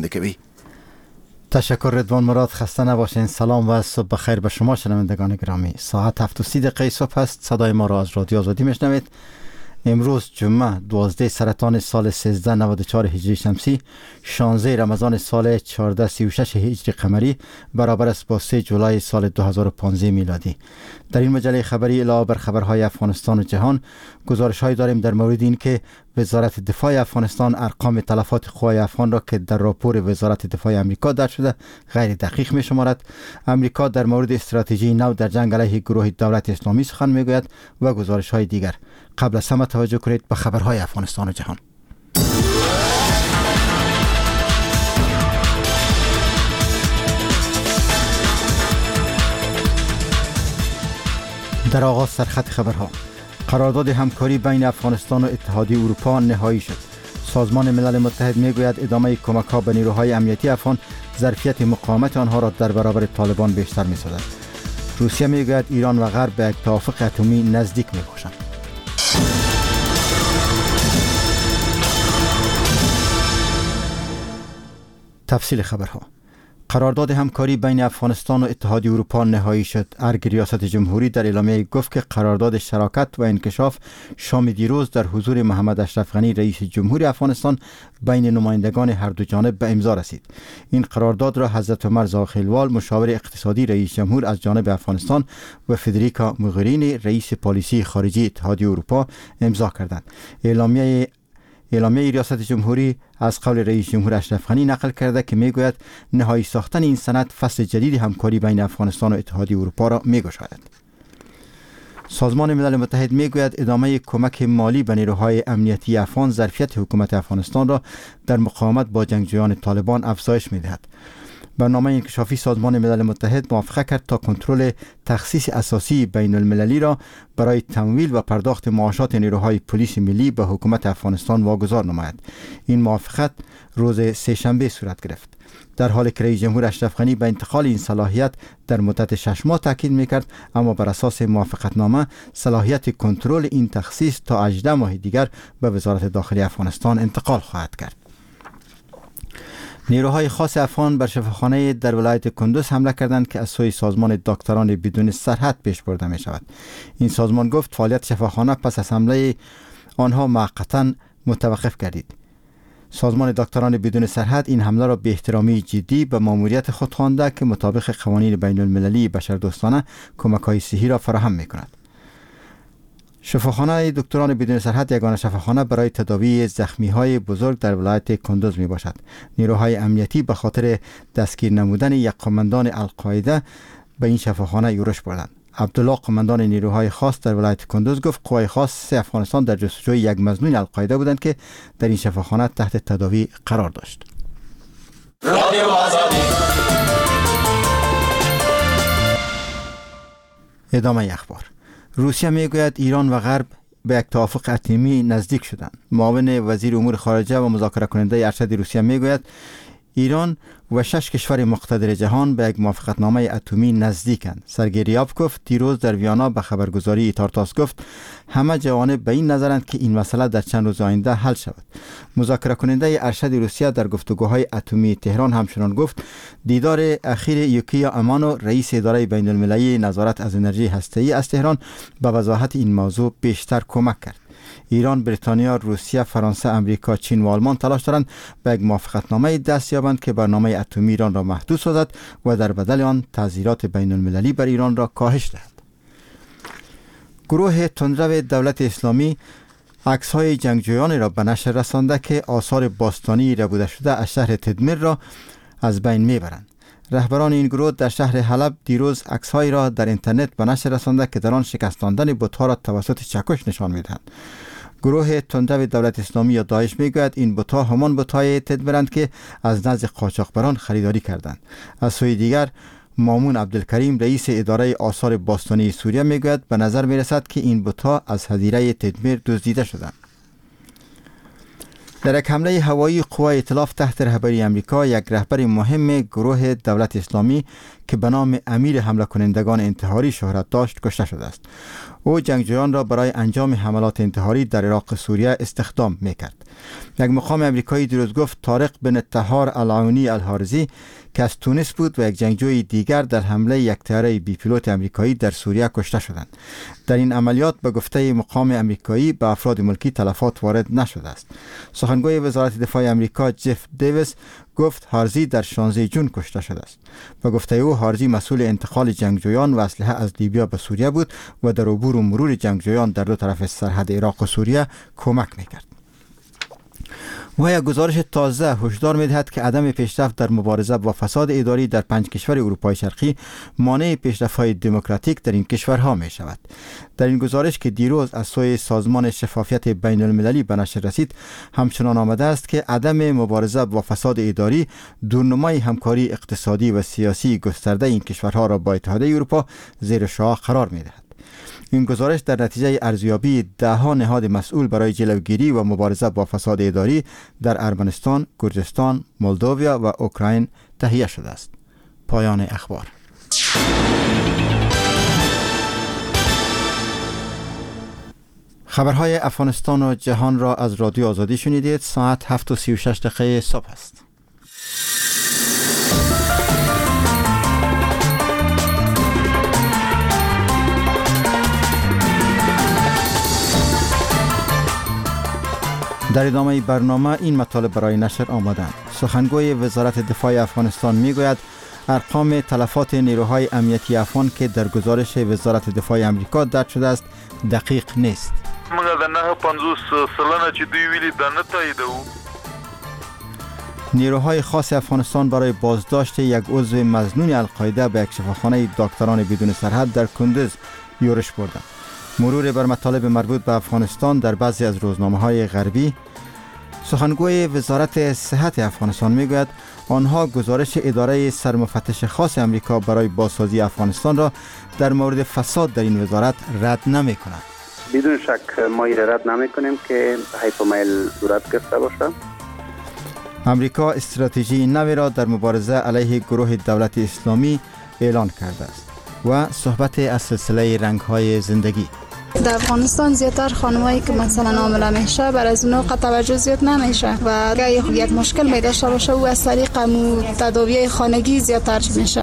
کوي. تشکر رضوان مراد. خسته نباشین. سلام و صبح بخیر به شما شنوندگان گرامی. ساعت 7:30 صبح است. صدای ما را از رادیو آزادی میشنوید. امروز جمعه 12 سرطان سال 1394 هجری شمسی، 16 رمضان سال 1436 هجری قمری برابر است با 3 جولای سال 2015 میلادی. در این مجله خبری علاوه بر خبرهای افغانستان و جهان، گزارش‌هایی داریم در مورد این که وزارت دفاع افغانستان ارقام تلفات قوای افغان را که در راپور وزارت دفاع امریکا درج شده غیر دقیق می شمارد. امریکا در مورد استراتژی نو در جنگ علیه گروه دولت اسلامی سخن میگوید و گزارش‌های دیگر. قبل از همه توجه کنید به خبرهای افغانستان و جهان. در آغاز سرخط خبرها. قرارداد همکاری بین افغانستان و اتحادیه اروپا نهایی شد. سازمان ملل متحد میگوید ادامه کمک‌ها به نیروهای امنیتی افغان ظرفیت مقاومت آنها را در برابر طالبان بیشتر می‌سازد. روسیه میگوید ایران و غرب به یک توافق اتمی نزدیک می‌باشند. تفصیل خبرها. قرارداد همکاری بین افغانستان و اتحادیه اروپا نهایی شد. ارگ ریاست جمهوری در اعلامیه گفت که قرارداد شراکت و انکشاف شام دیروز در حضور محمد اشرف غنی رئیس جمهوری افغانستان بین نمایندگان هر دو جانب به امضا رسید. این قرارداد را حضرت عمر زاخیلوال مشاور اقتصادی رئیس جمهور از جانب افغانستان و فدریکا موغرینی رئیس پالیسی خارجی اتحادیه اروپا امضا کردند. اعلامیه ریاست جمهوری از قول رئیس جمهور اشرف غنی نقل کرده که میگوید نهایی ساختن این سند فصل جدید همکاری بین افغانستان و اتحادیه اروپا را میگشاید. سازمان ملل متحد میگوید ادامه کمک مالی به نیروهای امنیتی افغان ظرفیت حکومت افغانستان را در مقاومت با جنگجویان طالبان افزایش میدهد. برنامه انکشافی سازمان ملل متحد موافقه کرد تا کنترل تخصیص اساسی بین المللی را برای تمویل و پرداخت معاشات نیروهای پلیس ملی به حکومت افغانستان واگذار نماید. این موافقت روز سه‌شنبه صورت گرفت. در حالی که رئیس جمهور اشرف غنی به انتقال این صلاحیت در مدت 6 ماه تاکید میکرد، اما بر اساس موافقتنامه صلاحیت کنترل این تخصیص تا 18 ماه دیگر به وزارت داخلی افغانستان انتقال خواهد کرد. نیروهای خاص افغان بر شفاخانه در ولایت کندوز حمله کردند که از سوی سازمان دکتران بدون سرحد پیش برده می شود. این سازمان گفت فعالیت شفاخانه پس از حمله آنها موقتا متوقف گردید. سازمان دکتران بدون سرحد این حمله را به احترامی جدی به ماموریت خود خوانده که مطابق قوانین بین المللی بشردوستانه کمک‌های صحی را فراهم می کند. شفاخانه دکتران بدون سرحد یگانه شفاخانه برای تداوی زخمی‌های بزرگ در ولایت کندوز می باشد. نیروهای امنیتی به خاطر دستگیر نمودن یک قماندان القاعده به این شفاخانه یورش بردند. عبدالله قماندان نیروهای خاص در ولایت کندوز گفت قوای خاص افغانستان در جستجوی یک مظنون القاعده بودند که در این شفاخانه تحت تداوی قرار داشت. ادامه اخبار. روسیه میگوید ایران و غرب به یک توافق اتمی نزدیک شدند. معاون وزیر امور خارجه و مذاکره کننده ارشد روسیه میگوید ایران و 6 کشور مقتدر جهان به یک موافقتنامه اتمی نزدیکند. سرگئی ریابکوف دیروز در ویانا به خبرگزاری ایتارتاس گفت همه جوانب به این نظرند که این مسئله در چند روز آینده حل شود. مذاکره کننده ارشد روسیه در گفتگوهای اتمی تهران همچنان گفت دیدار اخیر یوکیا امانو رئیس اداره بین المللی نظارت از انرژی هسته‌ای از تهران به وضاحت این موضوع بیشتر کمک کرد. ایران، بریتانیا، روسیه، فرانسه، امریکا، چین و آلمان تلاش دارند به یک موافقتنامه دست یابند که برنامه اتمی ایران را محدود سازد و در بدل آن تعزیرات بین المللی بر ایران را کاهش دهد. گروه تندرو دولت اسلامی عکس‌های جنگجویان را به نشر رسانده که آثار باستانی ربوده شده از شهر تدمیر را از بین میبرند. رهبران این گروه در شهر حلب دیروز عکس‌هایی را در اینترنت به نشر رسانده که در آن شکستاندن بت‌ها را توسط چکش نشان می‌دهند. گروه تندرو دولت اسلامی یا داعش میگوید این بت‌ها همان بت‌های تدبیرند که از نزد قاچاقبران خریداری کردند. از سوی دیگر مامون عبدالکریم رئیس اداره آثار باستانی سوریه میگوید به نظر میرسد که این بت‌ها از هدیره تدمیر دزدیده شدند. در یک حمله هوایی قوای ائتلاف تحت رهبری امریکا یک رهبر مهم گروه دولت اسلامی که به نام امیر حمله کنندگان انتحاری شهرت داشت کشته شده است. او جنگجویان را برای انجام حملات انتحاری در عراق و سوریه استخدام میکرد. یک مقام امریکایی دیروز گفت طارق بن طهار العونی الحارزی که از تونس بود و یک جنگجوی دیگر در حمله یک طیاره بی پیلوت امریکایی در سوریه کشته شدند. در این عملیات به گفته مقام امریکایی به افراد ملکی تلفات وارد نشده است. سخنگوی وزارت دفاع امریکا جف دیویس گفت هارزی در 16 جون کشته شده است. به گفته او هارزی مسئول انتقال جنگجویان و اسلحه از لیبیا به سوریه بود و در عبور و مرور جنگجویان در دو طرف سرحد عراق و سوریه کمک میکرد. و یک گزارش تازه هشدار می‌دهد که عدم پیشرفت در مبارزه با فساد اداری در 5 کشور اروپای شرقی مانع پیشرفت‌های دموکراتیک در این کشورها می شود. در این گزارش که دیروز از سوی سازمان شفافیت بین المللی به نشر رسید همچنان آمده است که عدم مبارزه با فساد اداری دورنمای همکاری اقتصادی و سیاسی گسترده این کشورها را با اتحادیه اروپا زیر شعار قرار می‌دهد. این گزارش در نتیجه ارزیابی 10 نهاد مسئول برای جلوگیری و مبارزه با فساد اداری در ارمنستان، گرجستان، مولدوویا و اوکراین تهیه شده است. پایان اخبار. خبرهای افغانستان و جهان را از رادیو آزادی شنیدید. ساعت 7:36 صبح است. در ادامه برنامه این مطالب برای نشر آمدند. سخنگوی وزارت دفاع افغانستان میگوید ارقام تلفات نیروهای امنیتی افغان که در گزارش وزارت دفاع امریکا درج شده است دقیق نیست. نیروهای خاص افغانستان برای بازداشت یک عضو مظنون القاعده به یک شفاخانه دکتران بدون سرحد در کندز یورش بردند. مرور بر مطالب مربوط به افغانستان در بعضی از روزنامه‌های غربی. سخنگوی وزارت صحت افغانستان میگوید آنها گزارش اداره سرمفتش خاص امریکا برای بازسازی افغانستان را در مورد فساد در این وزارت رد نمی‌کنند. بدون شک ما این رد نمی‌کنیم که هایپومیل صورت گرفته باشه. امریکا استراتژی نوی را در مبارزه علیه گروه دولت اسلامی اعلان کرده است. و صحبت از سلسله رنگ‌های زندگی. در افغانستان زیادتر خانمایی که مثلا حامله میشه بر از اونها توجه زیاد نمیشه و اگه یک مشکل می داشته باشه او از طریق تداوی خانگی زیادتر میشه.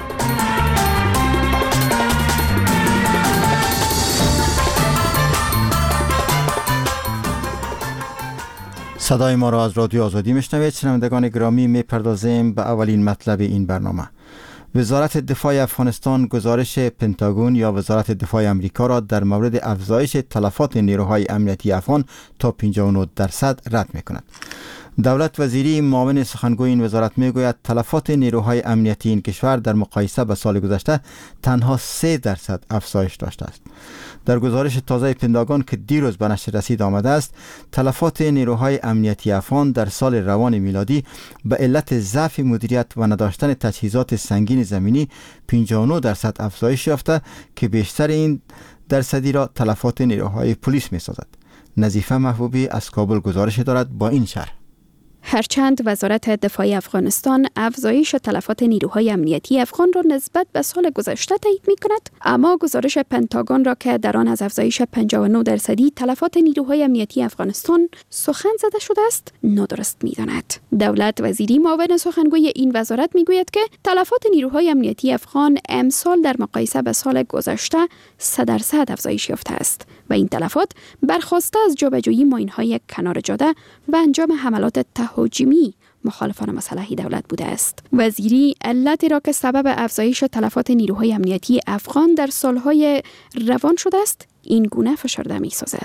صدای ما را از رادیو آزادی میشنوید. شنوندگان گرامی، میپردازیم به اولین مطلب این برنامه. وزارت دفاع افغانستان گزارش پنتاگون یا وزارت دفاع امریکا را در مورد افزایش تلفات نیروهای امنیتی افغان تا 59% رد می‌کند. دولت وزیری معاون سخنگوی این وزارت میگوید تلفات نیروهای امنیتی این کشور در مقایسه با سال گذشته تنها 3% افزایش داشته است. در گزارش تازه پنتاگون که دیروز به نشر رسید آمده است تلفات نیروهای امنیتی افغان در سال روان میلادی به علت ضعف مدیریت و نداشتن تجهیزات سنگین زمینی 59% افزایش یافته که بیشتر این درصدی را تلفات نیروهای پلیس می‌سازد. نظیفه محبوبی از کابل گزارش دارد با این شرح. هرچند وزارت دفاع افغانستان افزایش تلفات نیروهای امنیتی افغان را نسبت به سال گذشته تایید می‌کند، اما گزارش پنتاگون را که در آن از افزایش 59% تلفات نیروهای امنیتی افغانستان سخن زده شده است، نادرست می‌داند. دولت وزیری معاون سخنگوی این وزارت می‌گوید که تلفات نیروهای امنیتی افغان امسال در مقایسه به سال گذشته 3% افزایش یافته است و این تلفات برخواسته از جابجایی ماین‌های کنار جاده و انجام حملات تهاجمی مخالفان مسلح دولت بوده است. وزیری علتی را که سبب افزایش تلفات نیروهای امنیتی افغان در سالهای روان شده است این گونه فشرده می‌سازد.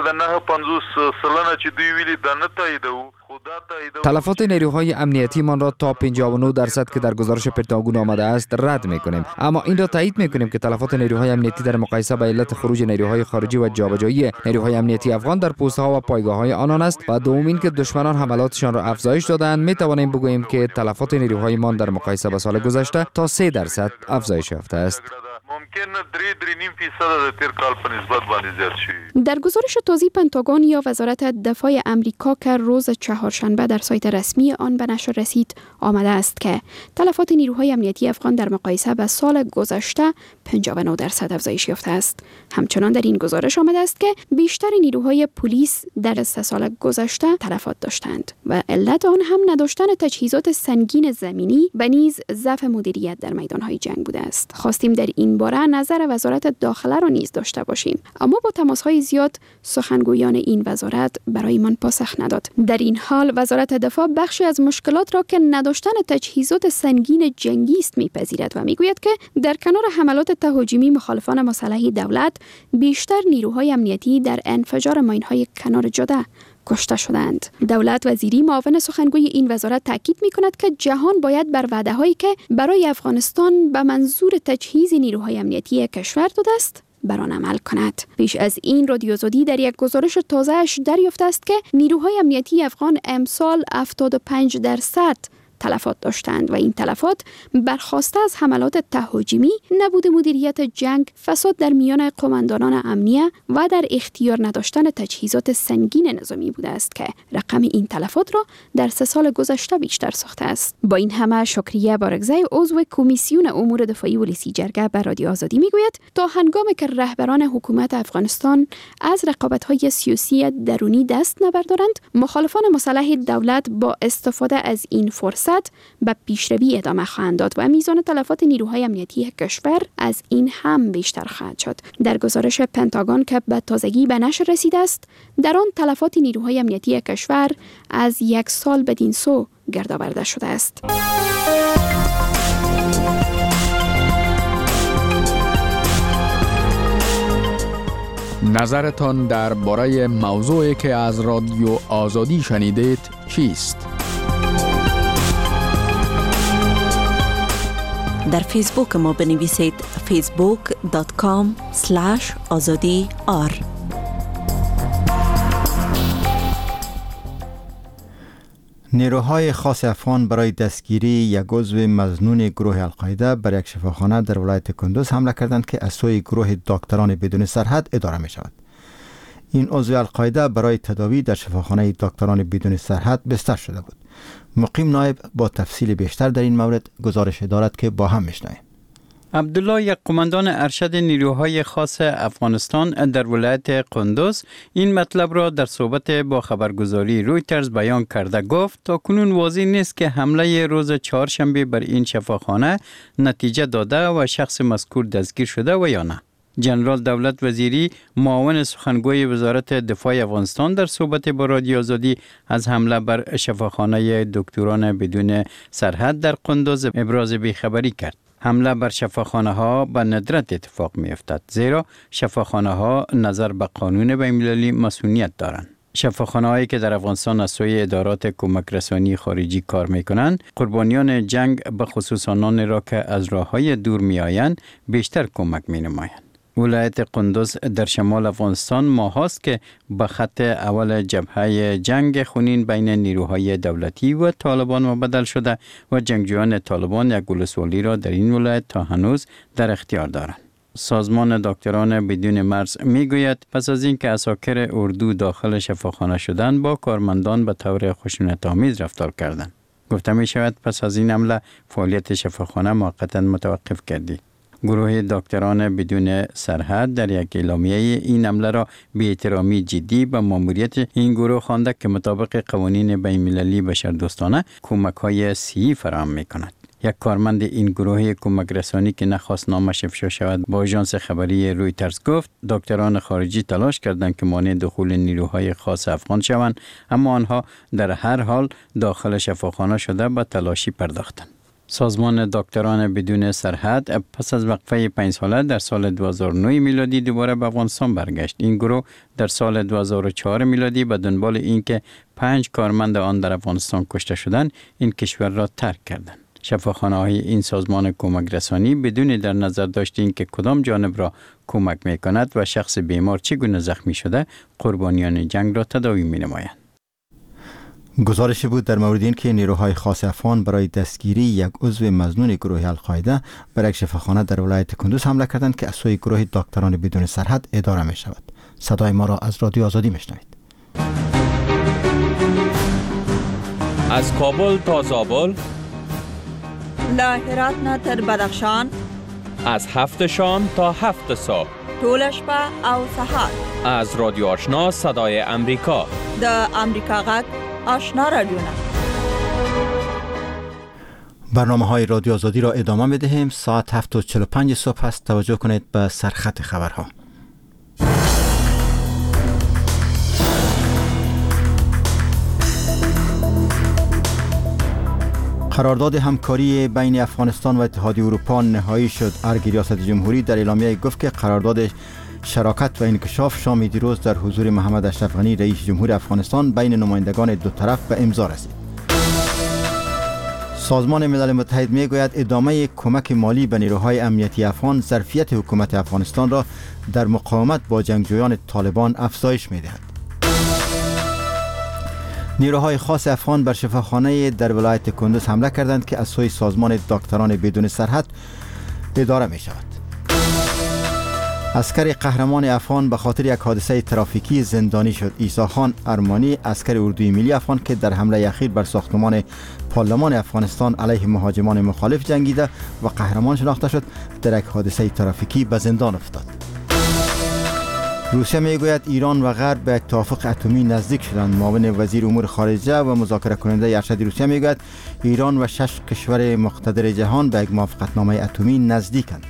تلفات نیروهای امنیتی من را تا 59% که در گزارش پنتاگون آمده است رد می‌کنیم، اما این را تایید می‌کنیم که تلفات نیروهای امنیتی در مقایسه با علت خروج نیروهای خارجی و جابجایی نیروهای امنیتی افغان در پست‌ها و پایگاه‌های آنان است و دومین که دشمنان حملاتشان را افزایش دادند. می‌توانیم بگوییم که تلفات نیروهای من در مقایسه با سال گذشته تا 3% افزایش یافته است. 3.5% تیر کال په نسبت باندې زیات شوی. در گزارش تازه پنتاگون یا وزارت دفاع امریکا که روز چهارشنبه در سایت رسمی آن به نشر رسید آمده است که تلفات نیروهای امنیتی افغان در مقایسه با سال گذشته 59% افزایش یافته است. همچنان در این گزارش آمده است که بیشتر نیروهای پلیس در 3 سال گذشته تلفات داشتند و علت آن هم نداشتن تجهیزات سنگین زمینی و نیز ضعف مدیریت در میدانهای جنگ بوده است. خواستیم در این باره نظر وزارت داخله را نیز داشته باشیم، اما با تماس‌های زیاد سخنگویان این وزارت برای من پاسخ نداد. در این حال وزارت دفاع بخشی از مشکلات را که نداشتن تجهیزات سنگین جنگی است میپذیرد و میگوید که در کنار حملات تهاجمی مخالفان مسلح دولت، بیشتر نیروهای امنیتی در انفجار ماین‌های کنار جاده کشته شدند. دولت وزیری معاون سخنگوی این وزارت تاکید می‌کند که جهان باید بر وعده‌هایی که برای افغانستان به منظور تجهیز نیروهای امنیتی کشور داده است بر آن عمل کند. پیش از این رادیو آزادی در یک گزارش تازه‌اش دریافته است که نیروهای امنیتی افغان امسال 75% تلفات داشتند و این تلفات برخواسته از حملات تهاجمی، نبود مدیریت جنگ، فساد در میان قماندانان امنیه و در اختیار نداشتن تجهیزات سنگین نظامی بوده است که رقم این تلفات را در 3 سال گذشته بیشتر ساخته است. با این همه شکریه بارگزی عضو کمیسیون امور دفاعی ولسی جرگه بر رادیو آزادی میگوید تا هنگامی که رهبران حکومت افغانستان از رقابت‌های سیاسی درونی دست نبردارند، مخالفان مسلح دولت با استفاده از این فرصت به پیشروی ادامه خواهند داد و میزان تلفات نیروهای امنیتی کشور از این هم بیشتر خواهد شد. در گزارش پنتاگون که به تازگی به نشر رسیده است، در آن تلفات نیروهای امنیتی کشور از 1 سال بدین سو گردآورده شده است. نظرتان درباره موضوعی که از رادیو آزادی شنیدید چیست؟ در فیسبوک ما بنویسید facebook.com/azadi.r. نیروهای خاص افغان برای دستگیری یک عضو مظنون گروه القاعده بر یک شفاخانه در ولایت کندوز حمله کردند که از سوی گروه دکتران بدون سرحد اداره می شود. این عضو القاعده برای تداوی در شفاخانه دکتران بدون سرحد بستر شده بود. مقیم نایب با تفصیل بیشتر در این مورد گزارش دارد که با هم میشنویم. عبدالله، یک قماندان ارشد نیروهای خاص افغانستان در ولایت قندوز، این مطلب را در صحبت با خبرگزاری رویترز بیان کرده گفت تا کنون واضح نیست که حمله روز چهارشنبه بر این شفاخانه نتیجه داده و شخص مذکور دستگیر شده و یا نه. جنرال دولت وزیری معاون سخنگوی وزارت دفاع افغانستان در صحبت با رادیو آزادی از حمله بر شفاخانه دکتران بدون سرحد در قندوز ابراز بیخبری کرد. حمله بر شفاخانه ها به ندرت اتفاق می افتد، زیرا شفاخانه ها نظر به قانون بین‌المللی مسئولیت دارند. شفاخانه هایی که در افغانستان از سوی ادارات کمک رسانی خارجی کار می کنند، قربانیان جنگ به خصوص آنان را که از راه های دور می آیند بیشتر کمک می نمایند. ولایت قندوز در شمال افغانستان ماهاست که به خط اول جبهه جنگ خونین بین نیروهای دولتی و طالبان مبدل شده و جنگجویان طالبان یک ولسوالی را در این ولایت تا هنوز در اختیار دارند. سازمان دکتران بدون مرز میگوید پس از اینکه عساکر اردو داخل شفاخانه شدند، با کارمندان به طور خشونت‌آمیز رفتار کردند. گفته می شود پس از این حمله فعالیت شفاخانه موقتا متوقف گردید. گروه دکتران بدون سرحد در یک اعلامیه این حمله را بی‌احترامی جدی به ماموریت این گروه خوانده که مطابق قوانین بین‌المللی بشردوستانه کمک‌های صحی فراهم می‌کند. یک کارمند این گروه کمک رسانی که نخواست نامش افشا شود با آژانس خبری رویترز گفت دکتران خارجی تلاش کردند که مانع دخول نیروهای خاص افغان شوند، اما آنها در هر حال داخل شفاخانه شده به تلاشی پرداختند. سازمان دکتران بدون سرحد پس از وقفه 5 ساله در سال 2009 میلادی دوباره به افغانستان برگشت. این گروه در سال 2004 میلادی به دنبال اینکه 5 کارمند آن در افغانستان کشته شدند، این کشور را ترک کردند. شفاخانه‌های این سازمان کمک رسانی بدون در نظر داشت اینکه کدام جانب را کمک می‌کند و شخص بیمار چگونه زخمی شده، قربانیان جنگ را تداوی می‌نمایند. گزارش بود در مورد این که نیروهای خاص افغان برای دستگیری یک عضو مظنون گروه القاعده بر یک شفاخانه در ولایت کندوز حمله کردند که از سوی گروه دکتران بدون سرحد اداره می شود. صدای ما را از رادیو آزادی میشنوید. از کابل تا زابل، له هرات نه تر بدخشان، از 7 شام تا 7 صبح، ټول شپه او سهار. از رادیو آشنا صدای امریکا، د امریکا غږ آشنا رادیو. برنامه های رادیو آزادی را ادامه می‌دهیم. ساعت 7:45 صبح است. توجه کنید به سرخط خبرها. قرارداد همکاری بین افغانستان و اتحادیه اروپا نهایی شد. ارگ ریاست جمهوری در اعلامیه گفت که قرارداد شراکت و انکشاف شام دیروز در حضور محمد اشرف غنی رئیس جمهور افغانستان بین نمایندگان دو طرف به امضا رسید. سازمان ملل متحد میگوید ادامه کمک مالی به نیروهای امنیتی افغان ظرفیت حکومت افغانستان را در مقاومت با جنگجویان طالبان افزایش میدهد. نیروهای خاص افغان بر شفاخانه در ولایت کندوز حمله کردند که از سوی سازمان دکتران بدون سرحد اداره می شود. عسکر قهرمان افغان به خاطر یک حادثه ترافیکی زندانی شد. عیسی خان ارمانی، عسکر اردوی ملی افغان که در حمله اخیر بر ساختمان پارلمان افغانستان علیه مهاجمان مخالف جنگیده و قهرمان شناخته شد، در یک حادثه ترافیکی به زندان افتاد. روسیه میگوید ایران و غرب به یک توافق اتمی نزدیک شدند. معاون وزیر امور خارجه و مذاکره کننده ارشد روسیه میگوید ایران و 6 کشور مقتدر جهان به یک موافقتنامه اتمی نزدیکند.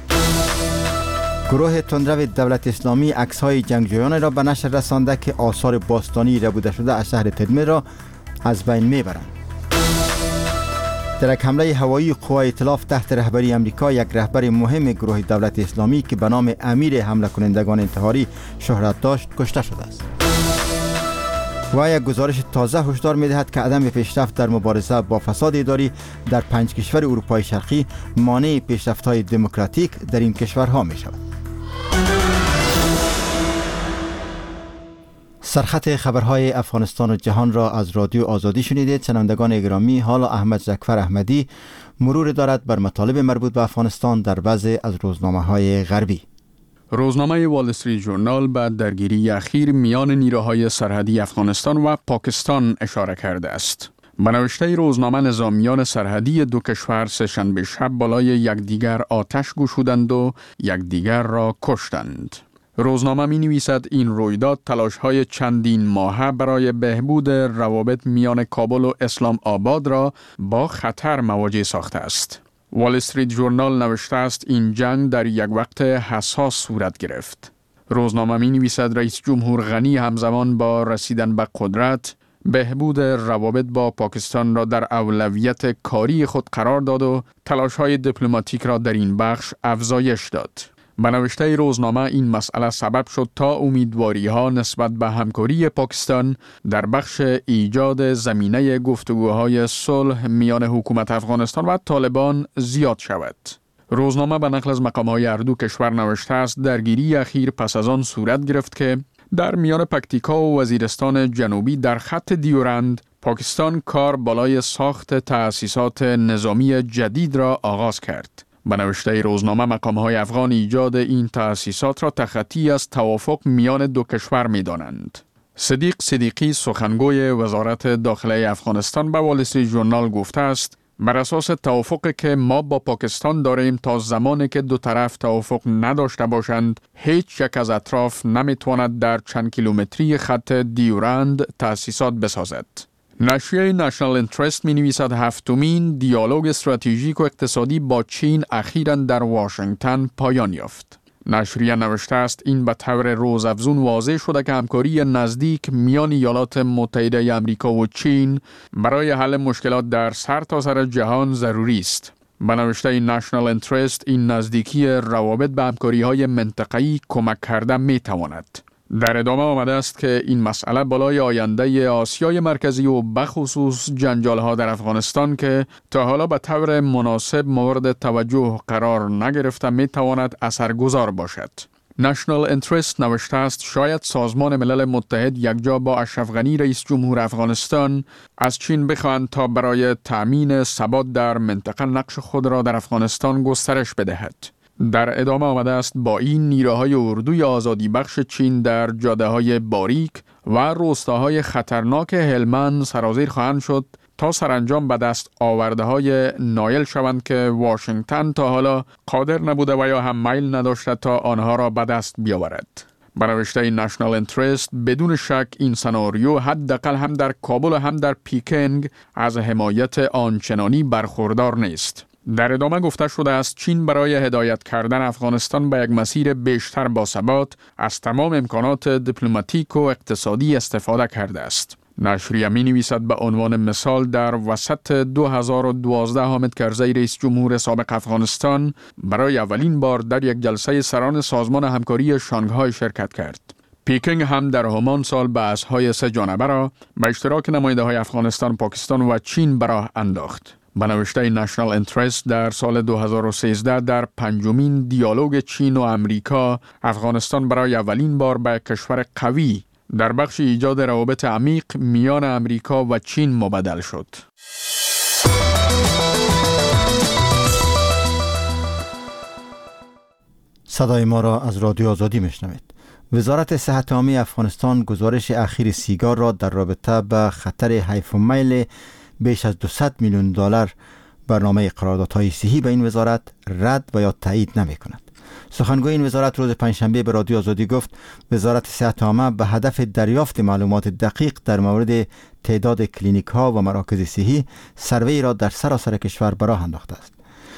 گروه تندرو دولت اسلامی عکس‌های جنگجویان را به نشر رسانده که آثار باستانی ربوده شده از شهر تدمیر را از بین میبرند. در یک حمله هوایی قوای ائتلاف تحت رهبری امریکا، یک رهبر مهم گروه دولت اسلامی که به نام امیر حمله کنندگان انتحاری شهرت داشت کشته شده است. و یک گزارش تازه هشدار می‌دهد که عدم پیشرفت در مبارزه با فساد اداری در 5 کشور اروپای شرقی مانع پیشرفت‌های دموکراتیک در این کشورها می‌شود. سرخط خبرهای افغانستان و جهان را از رادیو آزادی شنیدید. شنوندگان گرامی، حالا احمد جعفر احمدی مرور دارد بر مطالب مربوط به افغانستان در بعضی از روزنامه‌های غربی. روزنامه وال استریت ژورنال به درگیری اخیر میان نیروهای سرحدی افغانستان و پاکستان اشاره کرده است. به نوشته روزنامه، نظامیان سرحدی دو کشور سه‌شنبه شب بالای یکدیگر آتش گشودند و یکدیگر را کشتند. روزنامه می نویسد این رویداد تلاش‌های چندین ماهه برای بهبود روابط میان کابل و اسلام آباد را با خطر مواجه ساخته است. وال استریت ژورنال نوشته است این جنگ در یک وقت حساس صورت گرفت. روزنامه می نویسد رئیس جمهور غنی همزمان با رسیدن به قدرت بهبود روابط با پاکستان را در اولویت کاری خود قرار داد و تلاش‌های دیپلماتیک را در این بخش افزایش داد. به نوشته روزنامه این مسئله سبب شد تا امیدواری‌ها نسبت به همکاری پاکستان در بخش ایجاد زمینه گفتگوهای صلح میان حکومت افغانستان و طالبان زیاد شود. روزنامه به نقل از مقام‌های هر دو کشور نوشته است درگیری اخیر پس از آن صورت گرفت که در میان پکتیکا و وزیرستان جنوبی در خط دیورند پاکستان کار بالای ساخت تأسیسات نظامی جدید را آغاز کرد. به نوشته روزنامه مقام‌های افغان ایجاد این تأسیسات را تخطی از توافق میان دو کشور می‌دانند. صدیق صدیقی سخنگوی وزارت داخله افغانستان به وال استریت ژورنال گفته است بر اساس توافقی که ما با پاکستان داریم تا زمانی که دو طرف توافق نداشته باشند هیچ یک از اطراف نمی‌تواند در چند کیلومتری خط دیورند تأسیسات بسازد. نشریه نشنال اینترست می نویسد هفتمین دیالوگ استراتژیک و اقتصادی با چین اخیراً در واشنگتن پایان یافت. نشریه نوشته است این به طور روزافزون واضح شده که همکاری نزدیک میان ایالات متحده آمریکا و چین برای حل مشکلات در سرتاسر جهان ضروری است. به نوشته نشنال اینترست این نزدیکی روابط به همکاری‌های منطقه‌ای کمک کرده می تواند. در ادامه آمده است که این مسئله بالای آینده آسیای مرکزی و بخصوص جنجال‌ها در افغانستان که تا حالا به طور مناسب مورد توجه قرار نگرفته می‌تواند اثرگذار باشد. نشنال انترست نوشته است شاید سازمان ملل متحد یکجا با اشرف غنی رئیس جمهور افغانستان از چین بخواهند تا برای تأمین ثبات در منطقه نقش خود را در افغانستان گسترش بدهد. در ادامه آمده است با این نیروهای اردوی آزادی بخش چین در جاده‌های باریک و روستاهای خطرناک هلمند سرازیر خواهند شد تا سرانجام به دست آورده‌های نایل شوند که واشنگتن تا حالا قادر نبوده و یا هم میل نداشته تا آنها را به دست بیاورد. به نوشته نشنال انترست بدون شک این سناریو حداقل هم در کابل و هم در پیکنگ از حمایت آنچنانی برخوردار نیست. در ادامه گفته شده است چین برای هدایت کردن افغانستان به یک مسیر بیشتر باثبات از تمام امکانات دیپلماتیک و اقتصادی استفاده کرده است. نشریه می نویسد به عنوان مثال در وسط 2012 حامد کرزی رئیس جمهور سابق افغانستان برای اولین بار در یک جلسه سران سازمان همکاری شانگهای شرکت کرد. پیکنگ هم در همان سال بحث‌های 3 جانبه را به اشتراک نماینده‌های افغانستان، پاکستان و چین به راه انداخت. به نوشته نشنال انترست در سال 2013 در 5مین دیالوگ چین و امریکا افغانستان برای اولین بار به کشور قوی در بخش ایجاد روابط عمیق میان امریکا و چین مبدل شد. صدای ما را از رادیو آزادی میشنوید. وزارت صحت عامه افغانستان گزارش اخیر سیگار را در رابطه با خطر حیف و میل بیش از $200 میلیون برنامه قراردادهای صحی به این وزارت رد و یا تایید نمی کند. سخنگوی این وزارت روز پنجشنبه به رادیو آزادی گفت وزارت صحت عامه به هدف دریافت معلومات دقیق در مورد تعداد کلینیک ها و مراکز صحی سروی را در سراسر کشور به راه انداخته است.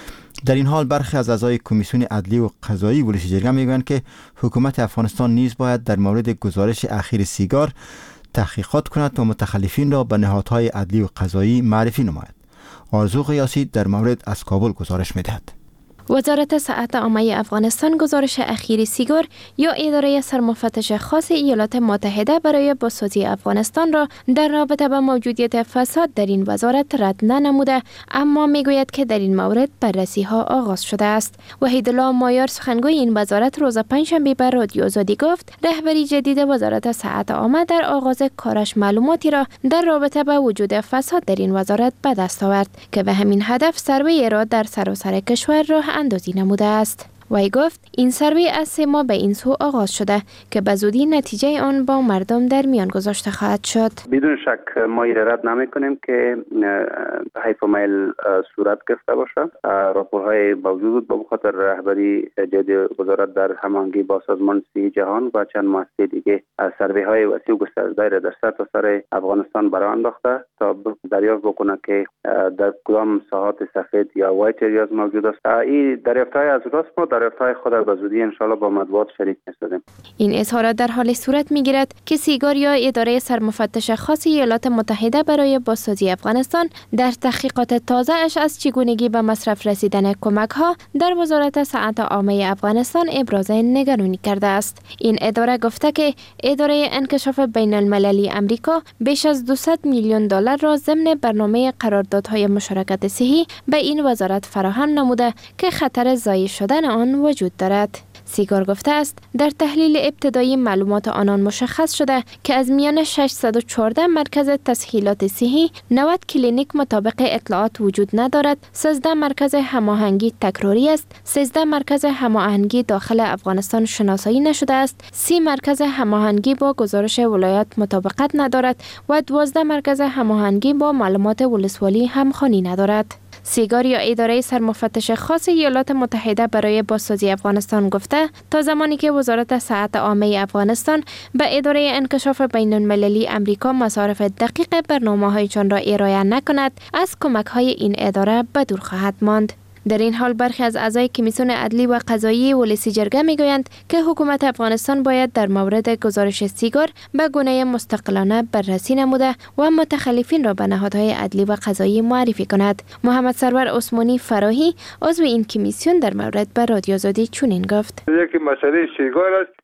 در این حال برخی از اعضای کمیسیون عدلی و قضایی ولسی جرگه میگویند که حکومت افغانستان نیز باید در مورد گزارش اخیر سیگار تحقیقات کند و متخلفین را به نهادهای عدلی و قضایی معرفی نماید. آرزو قیاسی در مورد از کابل گزارش میدهد. وزارت صحت عامه افغانستان گزارش اخیر سیگار یا اداره سرمفتش خاص ایالات متحده برای بازسازی افغانستان را در رابطه با موجودیت فساد در این وزارت رد ننموده، اما میگوید که در این مورد بررسی ها آغاز شده است. وحیدالله مایار سخنگوی این وزارت روز پنجشنبه به رادیو آزادی گفت رهبری جدید وزارت صحت عامه در آغاز کارش معلوماتی را در رابطه با وجود فساد در این وزارت به دست آورد که به همین هدف سروی را در سراسر کشور راه اندازی نموده است. وی گفت این سروی از 3 ماه به این سو آغاز شده که به زودی نتیجه آن با مردم در میان گذاشته خواهد شد. بدون شک ما رد نمی‌کنیم که حیف و میل صورت گرفته باشه. راپورهای موجود با خاطر رهبری جدید وزارت در هماهنگی با سازمان صحی جهان و چند مؤسسه دیگه سروی‌های وسیع و گسترده را در سرتاسر افغانستان برآورد انداخته تا دریافت بکنه که در کدام ساحات سفید یا وایت اریاز موجود است. این دریافت‌های از راست ما دریافت‌های خود به زودی ان شاءالله با مطبوعات شریک می‌سازیم. این اظهارات در حال صورت می‌گیرد که سیگار یا اداره سرمفتش خاص ایالات متحده برای بازسازی افغانستان در تحقیقات تازه‌اش از چگونگی به مصرف رسیدن کمک‌ها در وزارت صحت عامه افغانستان ابراز نگرانی کرده است. این اداره گفته که اداره انکشاف بین‌المللی امریکا بیش از $200 میلیون را ضمن برنامه قراردادهای مشارکت صحی به این وزارت فراهم نموده که خطر ضایع شدن آن وجود دارد. سیگار گفته است در تحلیل ابتدایی معلومات آنان مشخص شده که از میان 614 مرکز تسهیلات صحی 90 کلینیک مطابق اطلاعات وجود ندارد، 13 مرکز هماهنگی تکراری است، 13 مرکز هماهنگی داخل افغانستان شناسایی نشده است، 30 مرکز هماهنگی با گزارش ولایت مطابقت ندارد و 12 مرکز هماهنگی با معلومات ولسوالی همخوانی ندارد. سیگار یا اداره سرمفتش خاص ایالات متحده برای بازسازی افغانستان گفته تا زمانی که وزارت صحت عامه افغانستان به اداره انکشاف بین‌المللی امریکا مصارف دقیق برنامه‌هایشان را ارائه نکند، از کمک‌های این اداره به دور خواهد ماند. در این حال برخی از اعضای کمیسیون عدلی و قضایی ولسی جرگه میگویند که حکومت افغانستان باید در مورد گزارش سیگار به گونه مستقلانه بررسی نموده و متخلفین را به نهادهای عدلی و قضایی معرفی کند. محمد سرور عثمانی فراهی عضو این کمیسیون در مورد به رادیو آزادی چنین گفت: یکی مسئله سیگار است،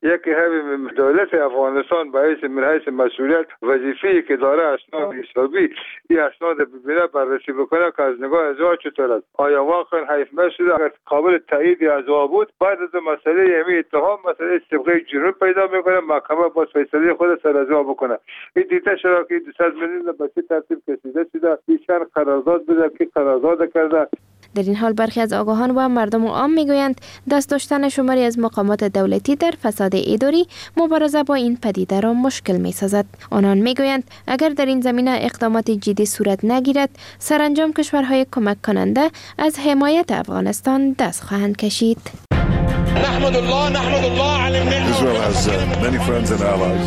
یکی همین دولت افغانستان باعث من حیث مسئولیت وظیفه‌ای که داره اسناد حسابی این اسناد ببینه بررسی بکنه که از نگاه ازوا چطور است. آیا واقعا حیف نشده؟ اگر قابل تایید ازوا بود بعد از مسئله یمی اتهام مسئله استبقاء جنون پیدا میکنه، محکمه باز فیصله خود سر ازوا بکنه. این دیده شده که 200 میلیون به چه ترتیب کشیده شده، بیشتر قرارداد بده که قرارداد کرده. در این حال برخی از آگاهان و مردم عام میگویند دست داشتن شماری از مقامات دولتی در فساد اداری مبارزه با این پدیده را مشکل میسازد. آنان میگویند اگر در این زمینه اقدامات جدی صورت نگیرد، سرانجام کشورهای کمک کننده از حمایت افغانستان دست خواهند کشید. نحمد الله على Israel has many friends and allies.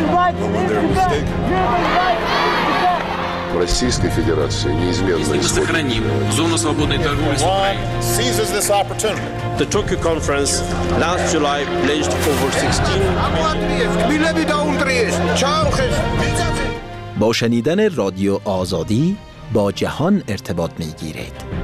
Российской Федерации неизменно сохраним зону свободной торговли с Украиной. Seizes this opportunity. The Tokyo conference last July pledged over 16 با شنیدن رادیو آزادی با جهان ارتباط می‌گیرید.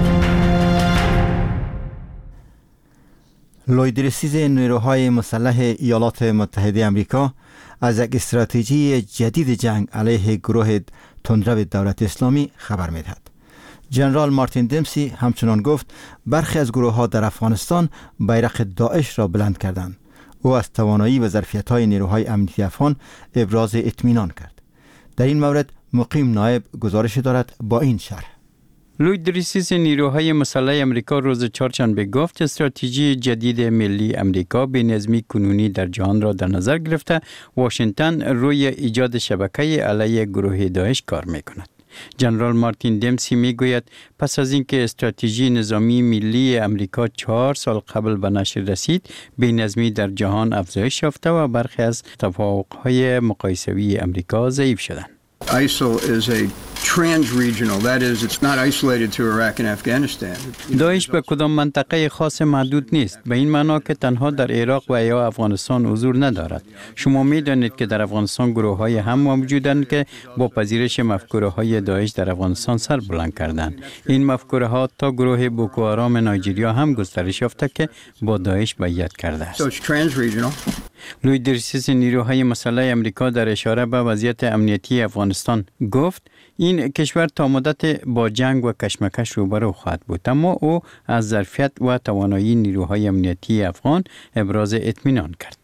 لوید رسیز نیروهای مسلح ایالات متحده آمریکا از یک استراتژی جدید جنگ علیه گروه تندرو دولت اسلامی خبر می‌دهد. جنرال مارتین دمسی همچنان گفت برخی از گروه‌ها در افغانستان بیرق داعش را بلند کردند. او از توانایی و ظرفیت‌های نیروهای امنیتی افغان ابراز اطمینان کرد. در این مورد مقیم نایب گزارش دارد با این شرح. لوید رئیس نیروهای مسلح امریکا روز چهارشنبه گفت استراتژی جدید ملی امریکا به نظمی کنونی در جهان را در نظر گرفته واشنگتن روی ایجاد شبکه علیه گروه داعش کار می‌کند. جنرال مارتین دمسی میگوید پس از اینکه استراتژی نظامی ملی امریکا 4 سال قبل به نشر رسید، بی‌نظمی در جهان افزایش یافته و برخی از توافق‌های مقایسوی امریکا ضعیف شدند. ISIL is a trans-regional, that is, it's not isolated to Iraq and Afghanistan. داعش به کدام منطقه خاص محدود نیست، به این معنا که تنها در عراق و یا افغانستان حضور ندارد. شما می‌دانید که در افغانستان گروه‌های هم موجودند که با پذیرش مفکوره‌های داعش در افغانستان سر بلند کردند. این مفکوره‌ها تا گروه بوکو حرام نایجریا هم گسترش یافته که با داعش بیعت کرده است. So it's trans-regional. لوید رئیس نیروهای مسلح امریکا در اشاره به وضعیت امنیتی افغانستان گفت این کشور تا مدت با جنگ و کشمکش روبرو خواهد بود، اما او از ظرفیت و توانایی نیروهای امنیتی افغان ابراز اطمینان کرد.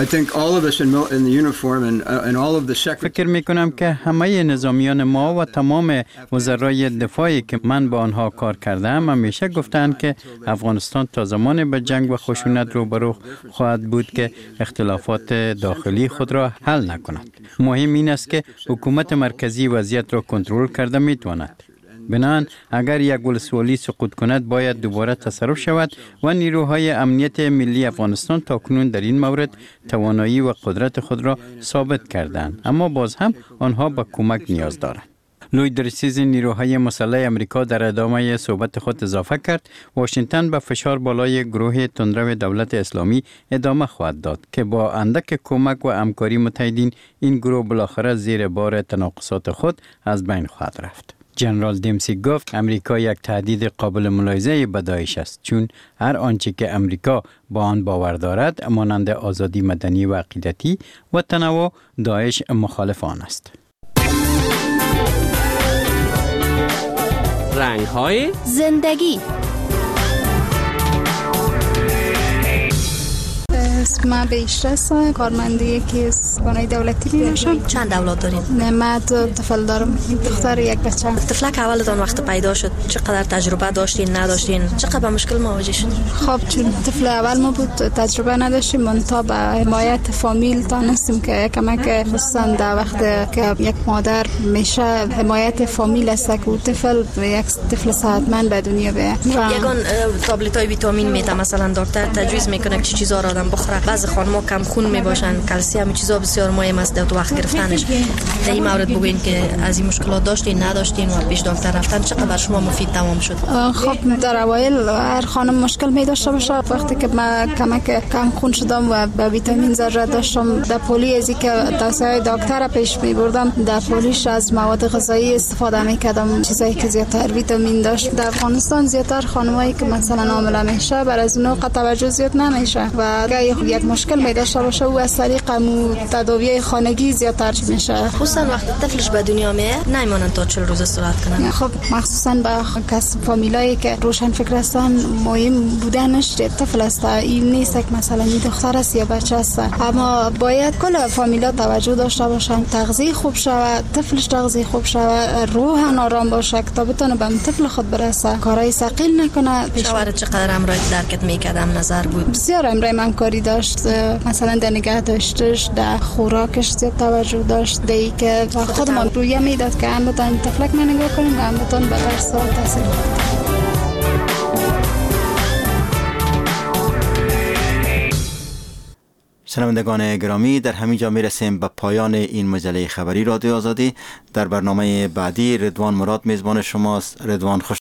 فکر میکنم که همه نظامیان ما و تمام وزرای دفاعی که من با آنها کار کردم همیشه گفتند که افغانستان تا زمان به جنگ و خشونت روبرو خواهد بود که اختلافات داخلی خود را حل نکند. مهم این است که حکومت مرکزی وضعیت را کنترل کرده میتواند. بنابراین اگر یک ولسوالی سقوط کند باید دوباره تصرف شود و نیروهای امنیت ملی افغانستان تاکنون در این مورد توانایی و قدرت خود را ثابت کردند، اما باز هم آنها به کمک نیاز دارند. لوید رئیس نیروهای مسلح امریکا در ادامه صحبت خود اضافه کرد واشنگتن به فشار بالای گروه تندرو دولت اسلامی ادامه خواهد داد که با اندک کمک و همکاری متحدین این گروه بالاخره زیر بار تناقضات خود از بین خواهد رفت. جنرال دمسی گفت امریکا یک تهدید قابل ملاحظه به داعش است، چون هر آنچه که امریکا با آن باور دارد مانند آزادی مدنی و عقیدتی و تنوع، داعش مخالف آن است. رنگ‌های زندگی. من بیشترس کارمندی یکی از بانای دولتی میشم. چند اولاد دارین؟ نه، من طفل دارم، دختر یک بچه. طفلک اولتان وقت پیدا شد چقدر تجربه داشتین نداشتین؟ چقدر با مشکل مواجه شدین؟ خب چون طفل اول ما بود تجربه نداشتیم، من تا به حمایت فامیل تانستیم که کمک خصوصا در وقت که یک مادر میشه حمایت فامیل است که طفل یک طفل صحتمند به دنیا بیاد. یگان تابلت‌های ویتامین میده مثلا دکتر تجویز میکنه که چه چیزا را آدم بخوره. بعضی خانم‌ها کم خون میباشن، کلسیم چیزا بسیار مهم است در وقت گرفتنش. در این مورد بگوین که از این مشکلات داشتین نداشتین و پیش دکتر رفتن چقدر شما مفید تمام شد؟ خب در اوایل هر خانم مشکل می داشته باشه. وقتی که من کم خون شدم و به ویتامین ضرورت داشتم، در پولی ازی که توصیه دکتر پیش می بردم، در پولیش از مواد غذایی استفاده می کردم، چیزایی که زیادتر ویتامین داشت. در افغانستان زیادتر خانمایی که مثلا حامله میشه بر از اونها توجه زیاد نمیشه و یک مشکل می داشته باشه او از طریق تداوی خانگی زیادتر میشه. خصوصا وقتی طفلش به دنیا میاد نمیمونن تا 40 روز استراحت کنن. خب مخصوصا به کس فامیلایی که روشن فکر هستن مهم بودنش طفل است. این نیست که مثلا این دختر است یا بچه است، اما باید کل فامیلا توجه داشته باشن، تغذیه خوب شود، طفلش تغذیه خوب شود، روح آرام باشه تا بتونه به طفل خود برسه، کارهای ثقیل نکنه. شوهرت چقدر امرای درکت میکردم نظر بود؟ بسیار امرای من کاری داشت، مثلا در نگه داشتش، در خوراکش زیاد توجه داشت، دی که خودمان رویه میداد که هم بتون طفلک من نگاه کنیم، هم بتون به درس تاثیر کنیم. شنوندگان گرامی، در همین جا میرسیم به پایان این مجله خبری رادیو آزادی. در برنامه بعدی رضوان مراد میزبان شماست. رضوان خوش